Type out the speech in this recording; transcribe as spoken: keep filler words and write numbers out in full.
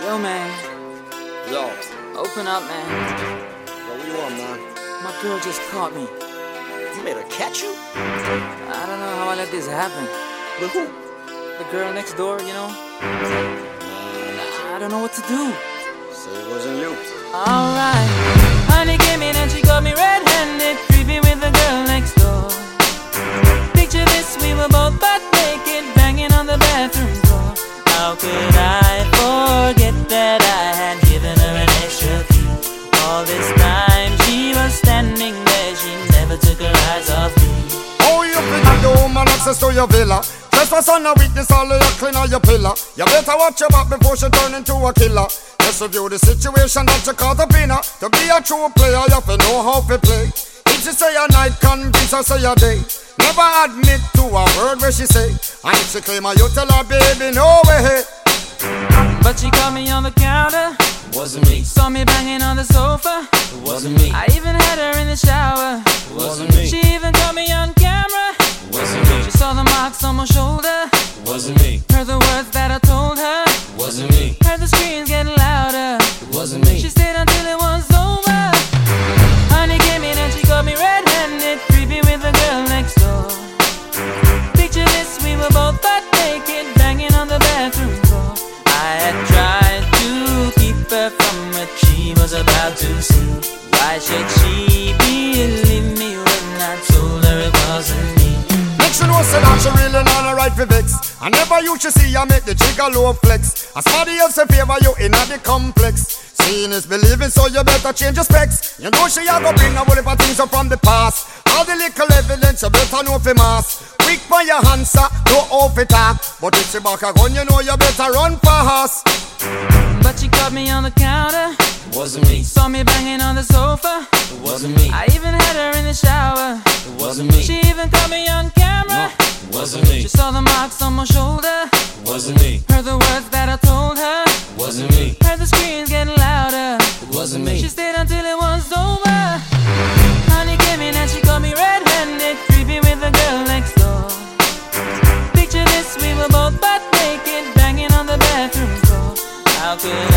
Yo, man. Yo. Open up, man. Yo, what you want, man? My girl just caught me. You made her catch you? I don't know how I let this happen. With who? The girl next door, you know? I don't know what to do. So it wasn't you. Alright. Honey came in and she got me red-handed, creepy with the girl next door. Picture this, we were both butt naked, banging on the bathroom door. How could I forget that I had given her an extra key? All this time she was standing there, she never took her eyes off me. Oh, you think the woman access to your villa? Trespass on a weakness, all of your clean on your pillar. You better watch your back before she turn into a killer. Just review the situation that you caught up in her. To be a true player, you have to know how to play. If she say a night, convince her say a day. Never admit to a word where she say. And if she claim her, you tell her, baby, no way. But she caught me on the counter. Wasn't me. Saw me banging on the sofa. It wasn't me. I even had her in the shower. It wasn't me. She even caught me on camera. It wasn't me. She saw the marks on my shoulder. It wasn't me. Heard the words that I told her. It wasn't me. Heard the screams getting louder. It wasn't me. She stayed until it was over. Honey came in and she got me red-handed, creepy with the girl next door. Picture this, we were both butt naked, banging on the bathroom floor. I had tried to keep her from what she was about to see. Why should she believe me when I told her it wasn't me? Make sure no say that she really not a right for vex. I never used to see you make the trigger low flex. As somebody else in favor you in the complex. Seeing is believing, so you better change your specs. You know she a go bring a whole heap of things up from the past. All the little evidence you better know for mass. Quick for your answer, no off it talk. But if she back a gun, you know you better run fast. But she caught me on the counter. It wasn't me. Saw me banging on the sofa. It wasn't me. I even had her in the shower. It wasn't me. She even caught me on camera. It wasn't me. She saw the marks on my shoulder. It wasn't me. Heard the words that I told her. It wasn't me. Heard the screams getting louder. It wasn't me. She stayed until it was over. Honey came in and she got me red-handed, creepy with the girl next door. Picture this, we were both butt naked, banging on the bathroom floor. How could